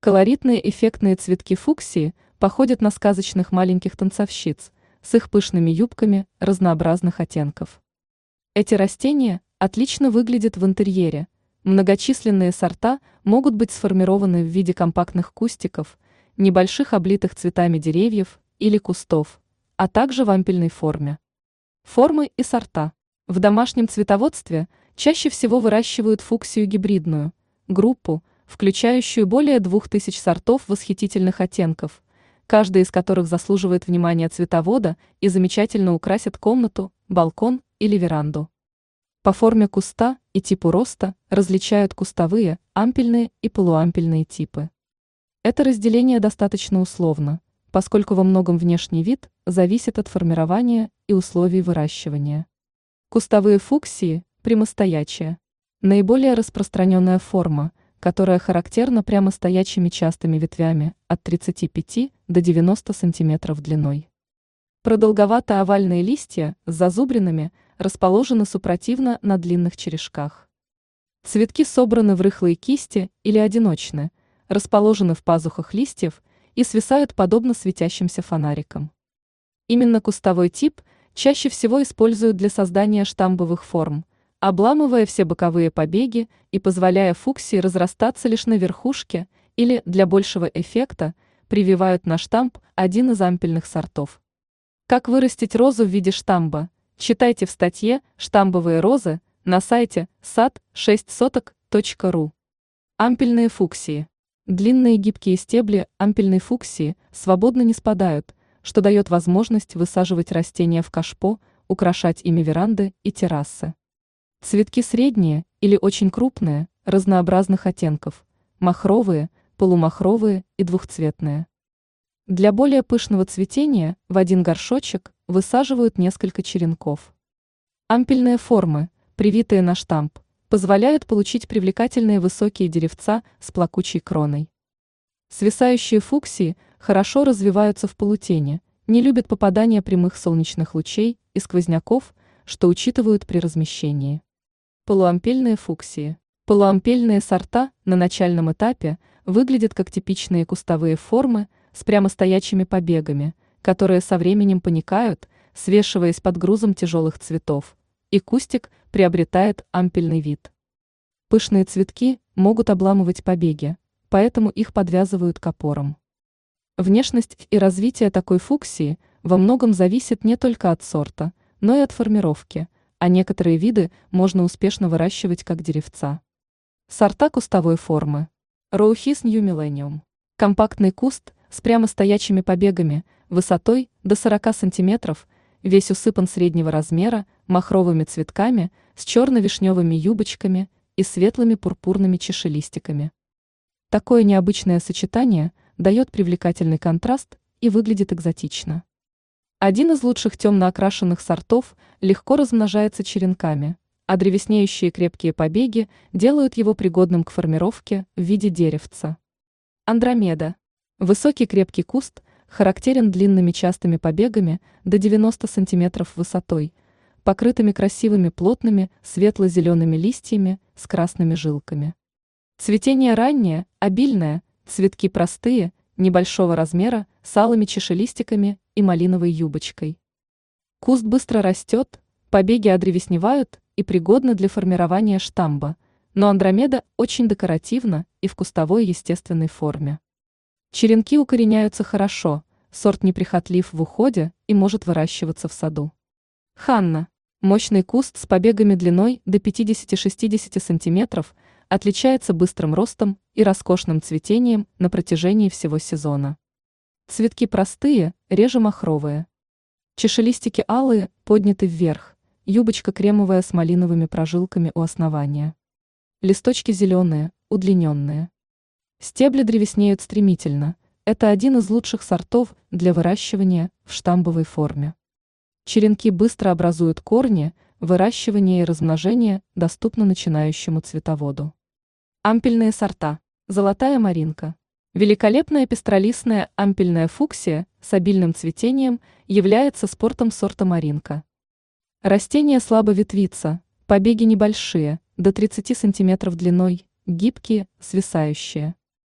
Колоритные эффектные цветки фуксии походят на сказочных маленьких танцовщиц с их пышными юбками разнообразных оттенков. Эти растения отлично выглядят в интерьере. Многочисленные сорта могут быть сформированы в виде компактных кустиков, небольших облитых цветами деревьев или кустов, а также в ампельной форме. Формы и сорта. В домашнем цветоводстве чаще всего выращивают фуксию гибридную, группу, включающую более 2000 сортов восхитительных оттенков, каждый из которых заслуживает внимания цветовода и замечательно украсит комнату, балкон или веранду. По форме куста и типу роста различают кустовые, ампельные и полуампельные типы. Это разделение достаточно условно, поскольку во многом внешний вид зависит от формирования и условий выращивания. Кустовые фуксии – прямостоячие. Наиболее распространенная форма, которая характерна прямостоячими частыми ветвями от 35 до 90 см длиной. Продолговато-овальные листья с зазубринами расположены супротивно на длинных черешках. Цветки собраны в рыхлые кисти или одиночны, расположены в пазухах листьев и свисают подобно светящимся фонарикам. Именно кустовой тип чаще всего используют для создания штамбовых форм, обламывая все боковые побеги и позволяя фуксии разрастаться лишь на верхушке или, для большего эффекта, прививают на штамб один из ампельных сортов. Как вырастить розу в виде штамба? Читайте в статье «Штамбовые розы» на сайте sad6sotok.ru. Ампельные фуксии. Длинные гибкие стебли ампельной фуксии свободно не спадают, что дает возможность высаживать растения в кашпо, украшать ими веранды и террасы. Цветки средние или очень крупные, разнообразных оттенков, махровые, полумахровые и двухцветные. Для более пышного цветения в один горшочек высаживают несколько черенков. Ампельные формы, привитые на штамб, позволяют получить привлекательные высокие деревца с плакучей кроной. Свисающие фуксии хорошо развиваются в полутени, не любят попадания прямых солнечных лучей и сквозняков, что учитывают при размещении. Полуампельные фуксии. Полуампельные сорта на начальном этапе выглядят как типичные кустовые формы с прямостоячими побегами, которые со временем паникают, свешиваясь под грузом тяжелых цветов, и кустик приобретает ампельный вид. Пышные цветки могут обламывать побеги, поэтому их подвязывают к опорам. Внешность и развитие такой фуксии во многом зависит не только от сорта, но и от формировки, а некоторые виды можно успешно выращивать как деревца. Сорта кустовой формы. Роухис New Millennium. Компактный куст с прямостоячими побегами, высотой до 40 см, весь усыпан среднего размера, махровыми цветками, с черно-вишневыми юбочками и светлыми пурпурными чашелистиками. Такое необычное сочетание дает привлекательный контраст и выглядит экзотично. Один из лучших темно окрашенных сортов легко размножается черенками, а древеснеющие крепкие побеги делают его пригодным к формировке в виде деревца. Андромеда. Высокий крепкий куст характерен длинными частыми побегами до 90 см высотой, покрытыми красивыми плотными светло-зелеными листьями с красными жилками. Цветение раннее, обильное, цветки простые, небольшого размера, с алыми чашелистиками и малиновой юбочкой. Куст быстро растет, побеги одревесневают и пригодны для формирования штамба, но андромеда очень декоративна и в кустовой естественной форме. Черенки укореняются хорошо, сорт неприхотлив в уходе и может выращиваться в саду. Ханна. Мощный куст с побегами длиной до 50-60 см, отличается быстрым ростом и роскошным цветением на протяжении всего сезона. Цветки простые, реже махровые. Чашелистики алые, подняты вверх, юбочка кремовая с малиновыми прожилками у основания. Листочки зеленые, удлиненные. Стебли древеснеют стремительно. Это один из лучших сортов для выращивания в штамбовой форме. Черенки быстро образуют корни, выращивание и размножение доступно начинающему цветоводу. Ампельные сорта. Золотая маринка. Великолепная пестролистная ампельная фуксия с обильным цветением является спортом сорта маринка. Растение слабо ветвится, побеги небольшие, до 30 см длиной, гибкие, свисающие.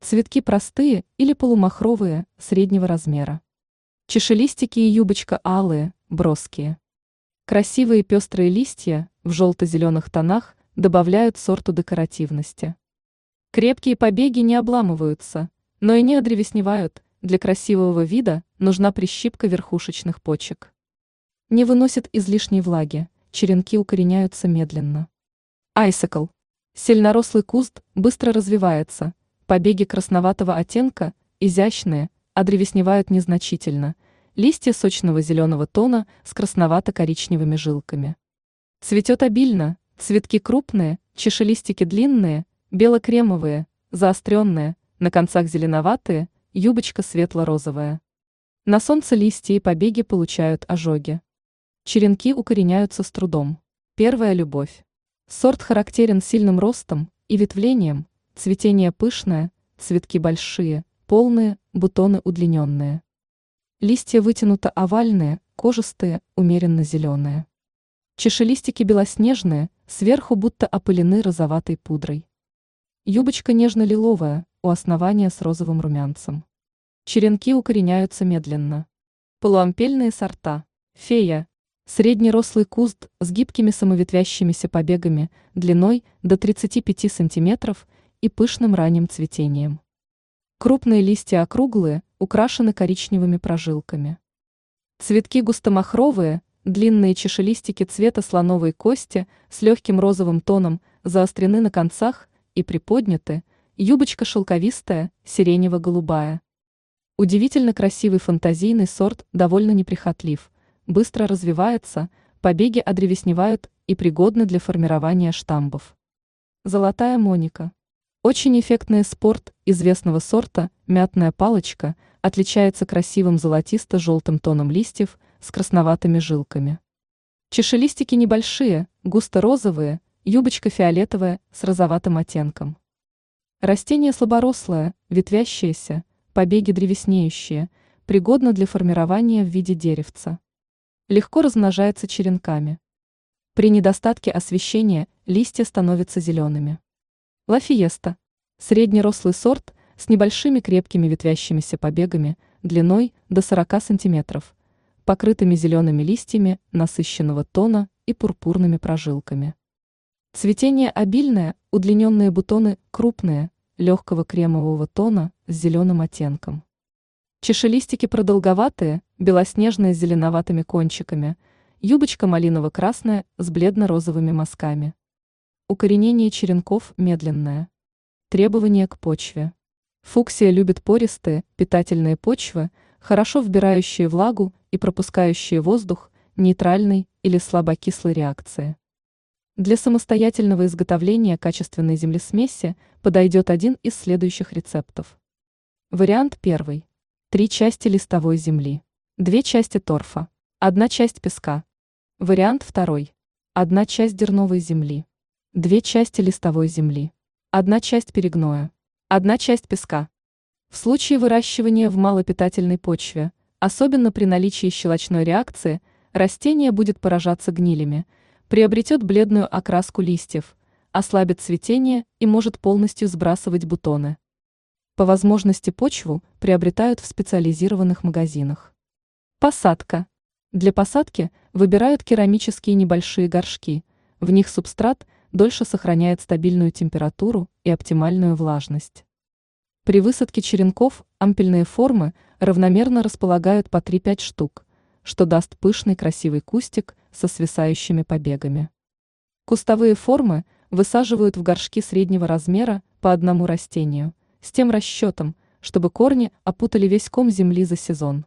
Цветки простые или полумахровые, среднего размера. Чашелистики и юбочка алые, броские. Красивые пестрые листья в желто-зеленых тонах добавляют сорту декоративности. Крепкие побеги не обламываются, но и не одревесневают, для красивого вида нужна прищипка верхушечных почек. Не выносят излишней влаги, черенки укореняются медленно. Айсикл. Сильнорослый куст быстро развивается, побеги красноватого оттенка, изящные, одревесневают незначительно, листья сочного зеленого тона с красновато-коричневыми жилками. Цветет обильно, цветки крупные, чашелистики длинные, бело-кремовые, заостренные, на концах зеленоватые, юбочка светло-розовая. На солнце листья и побеги получают ожоги. Черенки укореняются с трудом. Первая любовь. Сорт характерен сильным ростом и ветвлением, цветение пышное, цветки большие, полные, бутоны удлиненные. Листья вытянуто-овальные, кожистые, умеренно зеленые. Чашелистики белоснежные, сверху будто опылены розоватой пудрой. Юбочка нежно-лиловая, у основания с розовым румянцем. Черенки укореняются медленно. Полуампельные сорта. Фея. Среднерослый куст с гибкими самоветвящимися побегами длиной до 35 см и пышным ранним цветением. Крупные листья округлые, украшены коричневыми прожилками. Цветки густомахровые, длинные чашелистики цвета слоновой кости с легким розовым тоном заострены на концах и приподняты, юбочка шелковистая, сиренево-голубая. Удивительно красивый фантазийный сорт довольно неприхотлив, быстро развивается, побеги одревесневают и пригодны для формирования штамбов. Золотая моника. Очень эффектный спорт известного сорта «Мятная палочка» отличается красивым золотисто-желтым тоном листьев с красноватыми жилками. Чашелистики небольшие, густо-розовые, юбочка фиолетовая с розоватым оттенком. Растение слаборослое, ветвящееся, побеги древеснеющие, пригодно для формирования в виде деревца. Легко размножается черенками. При недостатке освещения листья становятся зелеными. Ла-Фиеста. Среднерослый сорт с небольшими крепкими ветвящимися побегами длиной до 40 см, покрытыми зелеными листьями насыщенного тона и пурпурными прожилками. Цветение обильное, удлиненные бутоны крупные, легкого кремового тона с зеленым оттенком. Чашелистики продолговатые, белоснежные с зеленоватыми кончиками, юбочка малиново-красная с бледно-розовыми мазками. Укоренение черенков медленное. Требования к почве. Фуксия любит пористые, питательные почвы, хорошо вбирающие влагу и пропускающие воздух, нейтральной или слабокислой реакции. Для самостоятельного изготовления качественной землесмеси подойдет один из следующих рецептов. Вариант 1. 3 части листовой земли, 2 части торфа, 1 часть песка. Вариант 2. 1 часть дерновой земли, 2 части листовой земли, 1 часть перегноя, 1 часть песка. В случае выращивания в малопитательной почве, особенно при наличии щелочной реакции, растение будет поражаться гнилями, приобретет бледную окраску листьев, ослабит цветение и может полностью сбрасывать бутоны. По возможности почву приобретают в специализированных магазинах. Посадка. Для посадки выбирают керамические небольшие горшки, в них субстрат дольше сохраняет стабильную температуру и оптимальную влажность. При высадке черенков ампельные формы равномерно располагают по 3-5 штук, что даст пышный красивый кустик со свисающими побегами. Кустовые формы высаживают в горшки среднего размера по одному растению, с тем расчетом, чтобы корни опутали весь ком земли за сезон.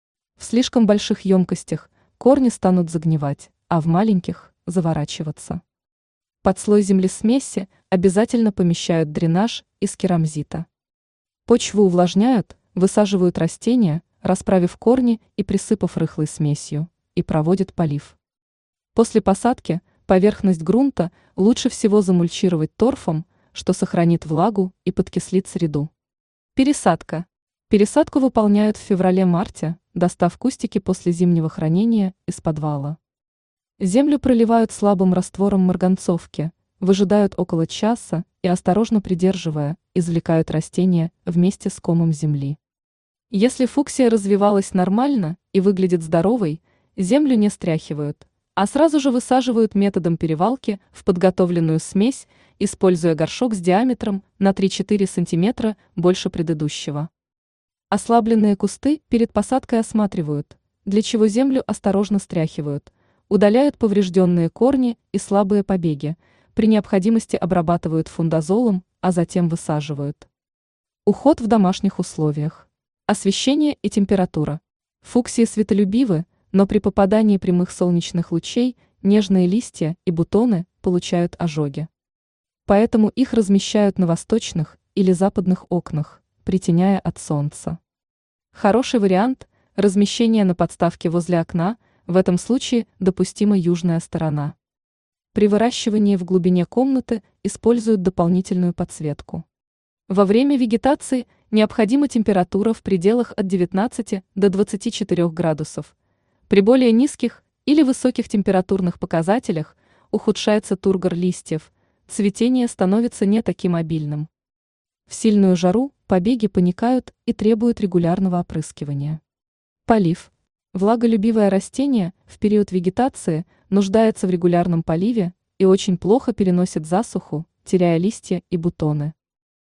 В слишком больших емкостях корни станут загнивать, а в маленьких – заворачиваться. Под слой землесмеси обязательно помещают дренаж из керамзита. Почву увлажняют, высаживают растения, расправив корни и присыпав рыхлой смесью, и проводят полив. После посадки поверхность грунта лучше всего замульчировать торфом, что сохранит влагу и подкислит среду. Пересадка. Пересадку выполняют в феврале-марте, достав кустики после зимнего хранения из подвала. Землю проливают слабым раствором марганцовки, выжидают около часа и, осторожно придерживая, извлекают растение вместе с комом земли. Если фуксия развивалась нормально и выглядит здоровой, землю не стряхивают, а сразу же высаживают методом перевалки в подготовленную смесь, используя горшок с диаметром на 3-4 см больше предыдущего. Ослабленные кусты перед посадкой осматривают, для чего землю осторожно стряхивают, удаляют поврежденные корни и слабые побеги, при необходимости обрабатывают фундазолом, а затем высаживают. Уход в домашних условиях. Освещение и температура. Фуксии светолюбивы, но при попадании прямых солнечных лучей нежные листья и бутоны получают ожоги. Поэтому их размещают на восточных или западных окнах, притеняя от солнца. Хороший вариант – размещение на подставке возле окна, в этом случае допустима южная сторона. При выращивании в глубине комнаты используют дополнительную подсветку. Во время вегетации необходима температура в пределах от 19 до 24 градусов. При более низких или высоких температурных показателях ухудшается тургор листьев, цветение становится не таким обильным. В сильную жару побеги паникают и требуют регулярного опрыскивания. Полив. Влаголюбивое растение в период вегетации нуждается в регулярном поливе и очень плохо переносит засуху, теряя листья и бутоны.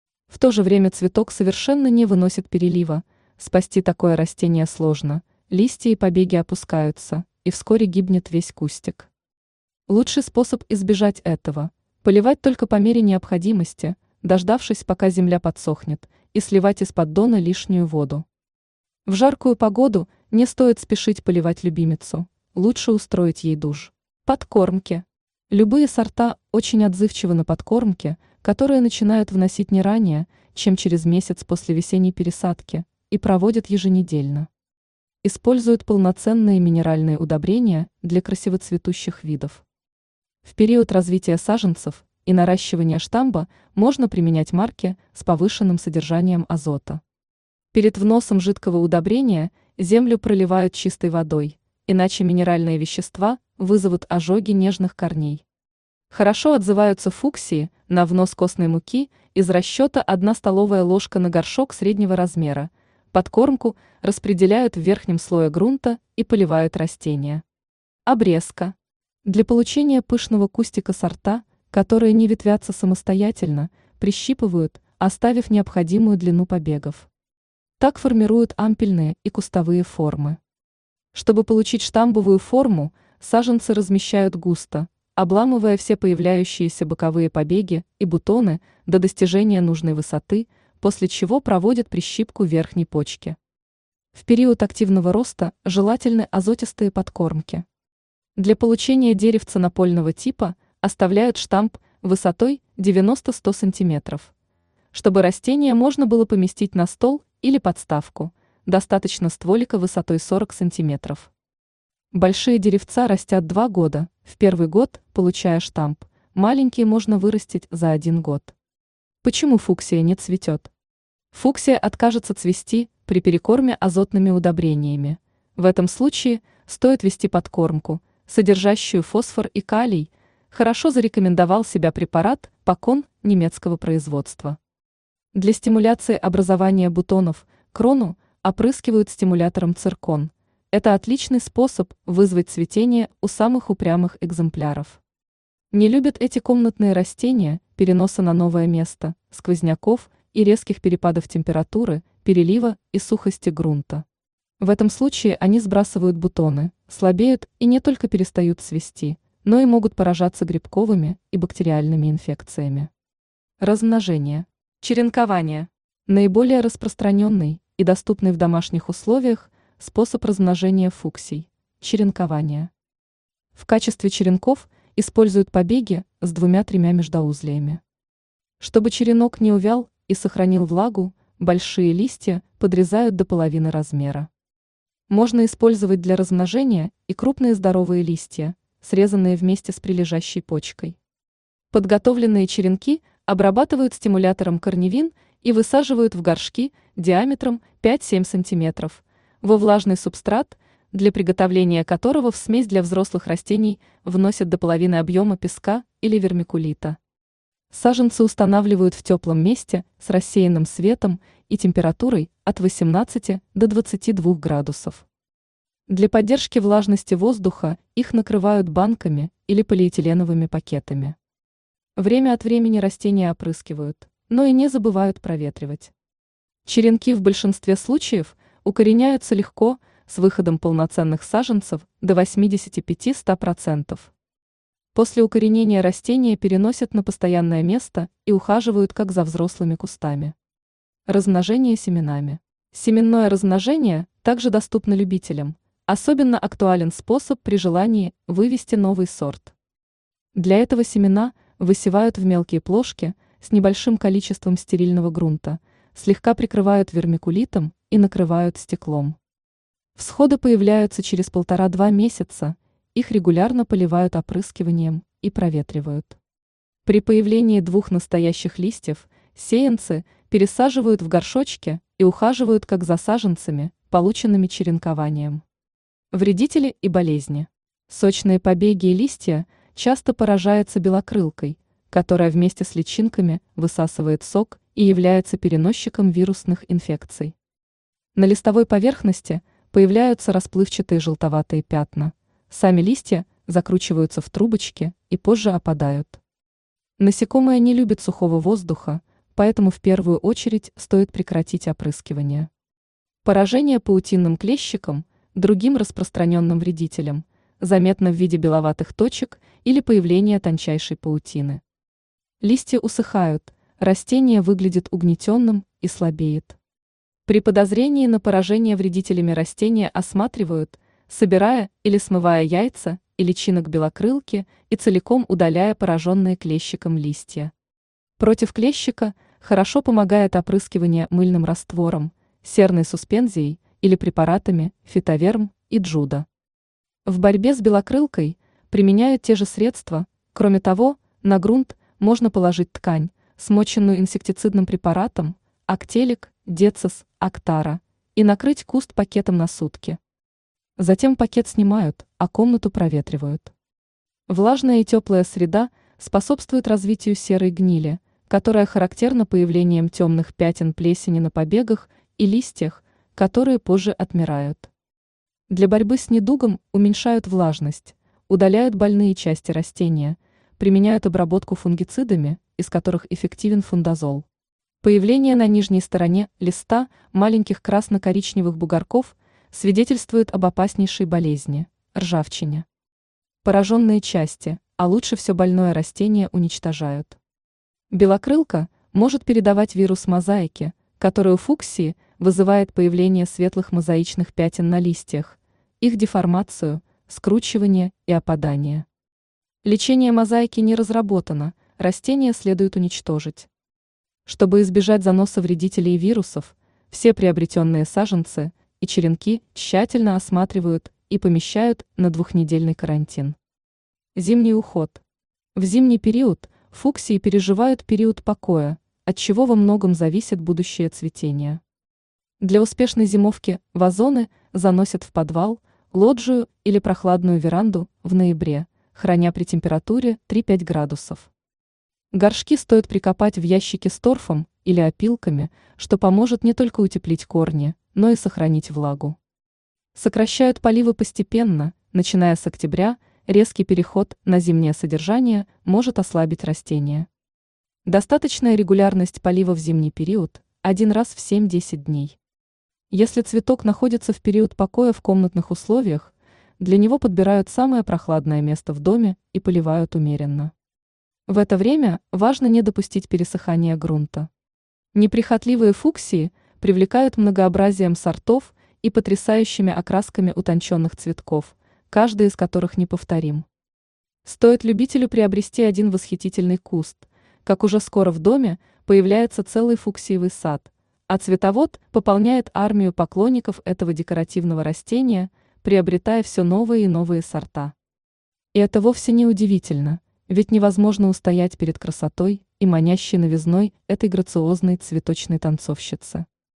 В то же время цветок совершенно не выносит перелива, спасти такое растение сложно, листья и побеги опускаются, и вскоре гибнет весь кустик. Лучший способ избежать этого – поливать только по мере необходимости, дождавшись, пока земля подсохнет, и сливать из поддона лишнюю воду. В жаркую погоду не стоит спешить поливать любимицу, лучше устроить ей душ. Подкормки. Любые сорта очень отзывчивы на подкормки, которые начинают вносить не ранее, чем через месяц после весенней пересадки, и проводят еженедельно. Используют полноценные минеральные удобрения для красивоцветущих видов. В период развития саженцев и наращивания штамба можно применять марки с повышенным содержанием азота. Перед вносом жидкого удобрения землю проливают чистой водой, иначе минеральные вещества вызовут ожоги нежных корней. Хорошо отзываются фуксии на внос костной муки из расчета 1 столовая ложка на горшок среднего размера. Подкормку распределяют в верхнем слое грунта и поливают растения. Обрезка. Для получения пышного кустика сорта, которые не ветвятся самостоятельно, прищипывают, оставив необходимую длину побегов. Так формируют ампельные и кустовые формы. Чтобы получить штамбовую форму, саженцы размещают густо, обламывая все появляющиеся боковые побеги и бутоны до достижения нужной высоты, после чего проводят прищипку верхней почки. В период активного роста желательны азотистые подкормки. Для получения деревца напольного типа оставляют штамб высотой 90-100 см. Чтобы растение можно было поместить на стол или подставку, достаточно стволика высотой 40 см. Большие деревца растят 2 года, в первый год получая штамб, маленькие можно вырастить за 1 год. Почему фуксия не цветет? Фуксия откажется цвести при перекорме азотными удобрениями. В этом случае стоит ввести подкормку, содержащую фосфор и калий. Хорошо зарекомендовал себя препарат Покон немецкого производства. Для стимуляции образования бутонов крону опрыскивают стимулятором циркон. Это отличный способ вызвать цветение у самых упрямых экземпляров. Не любят эти комнатные растения переноса на новое место, сквозняков и резких перепадов температуры, перелива и сухости грунта. В этом случае они сбрасывают бутоны, слабеют и не только перестают цвести, но и могут поражаться грибковыми и бактериальными инфекциями. Размножение. Черенкование. Наиболее распространенный и доступный в домашних условиях способ размножения фуксий – черенкование. В качестве черенков используют побеги с 2-3 междоузлиями. Чтобы черенок не увял и сохранил влагу, большие листья подрезают до половины размера. Можно использовать для размножения и крупные здоровые листья, срезанные вместе с прилежащей почкой. Подготовленные черенки обрабатывают стимулятором корневин и высаживают в горшки диаметром 5-7 см, во влажный субстрат, для приготовления которого в смесь для взрослых растений вносят до половины объема песка или вермикулита. Саженцы устанавливают в теплом месте с рассеянным светом и температурой от 18 до 22 градусов. Для поддержки влажности воздуха их накрывают банками или полиэтиленовыми пакетами. Время от времени растения опрыскивают, но и не забывают проветривать. Черенки в большинстве случаев укореняются легко с выходом полноценных саженцев до 85–100%. После укоренения растения переносят на постоянное место и ухаживают как за взрослыми кустами. Размножение семенами. Семенное размножение также доступно любителям. Особенно актуален способ при желании вывести новый сорт. Для этого семена высевают в мелкие плошки с небольшим количеством стерильного грунта, слегка прикрывают вермикулитом и накрывают стеклом. Всходы появляются через 1,5–2 месяца, их регулярно поливают опрыскиванием и проветривают. При появлении 2 настоящих листьев сеянцы пересаживают в горшочки и ухаживают как за саженцами, полученными черенкованием. Вредители и болезни. Сочные побеги и листья часто поражаются белокрылкой, которая вместе с личинками высасывает сок и является переносчиком вирусных инфекций. На листовой поверхности появляются расплывчатые желтоватые пятна. Сами листья закручиваются в трубочки и позже опадают. Насекомые не любят сухого воздуха, поэтому в первую очередь стоит прекратить опрыскивание. Поражение паутинным клещиком, другим распространенным вредителем, заметно в виде беловатых точек или появления тончайшей паутины. Листья усыхают, растение выглядит угнетенным и слабеет. При подозрении на поражение вредителями растения осматривают, собирая или смывая яйца и личинок белокрылки и целиком удаляя пораженные клещиком листья. Против клещика хорошо помогает опрыскивание мыльным раствором, серной суспензией или препаратами фитоверм и джуда. В борьбе с белокрылкой применяют те же средства, кроме того, на грунт можно положить ткань, смоченную инсектицидным препаратом, актелик, децис, актара, и накрыть куст пакетом на сутки. Затем пакет снимают, а комнату проветривают. Влажная и теплая среда способствует развитию серой гнили, которая характерна появлением темных пятен плесени на побегах и листьях, которые позже отмирают. Для борьбы с недугом уменьшают влажность, удаляют больные части растения, применяют обработку фунгицидами, из которых эффективен фундазол. Появление на нижней стороне листа маленьких красно-коричневых бугорков свидетельствует об опаснейшей болезни – ржавчине. Пораженные части, а лучше все больное растение уничтожают. Белокрылка может передавать вирус мозаики, который у фуксии вызывает появление светлых мозаичных пятен на листьях, их деформацию, скручивание и опадание. Лечение мозаики не разработано, растение следует уничтожить. Чтобы избежать заноса вредителей и вирусов, все приобретенные саженцы и черенки тщательно осматривают и помещают на 2-недельный карантин. Зимний уход. В зимний период фуксии переживают период покоя, от чего во многом зависит будущее цветение. Для успешной зимовки вазоны заносят в подвал, лоджию или прохладную веранду в ноябре, храня при температуре 3–5 градусов. Горшки стоит прикопать в ящики с торфом или опилками, что поможет не только утеплить корни, но и сохранить влагу. Сокращают поливы постепенно, начиная с октября, резкий переход на зимнее содержание может ослабить растения. Достаточная регулярность полива в зимний период – 1 раз в 7–10 дней. Если цветок находится в период покоя в комнатных условиях, для него подбирают самое прохладное место в доме и поливают умеренно. В это время важно не допустить пересыхания грунта. Неприхотливые фуксии привлекают многообразием сортов и потрясающими окрасками утонченных цветков, каждый из которых неповторим. Стоит любителю приобрести один восхитительный куст, как уже скоро в доме появляется целый фуксиевый сад, а цветовод пополняет армию поклонников этого декоративного растения, приобретая все новые и новые сорта. И это вовсе не удивительно, ведь невозможно устоять перед красотой и манящей новизной этой грациозной цветочной танцовщицы.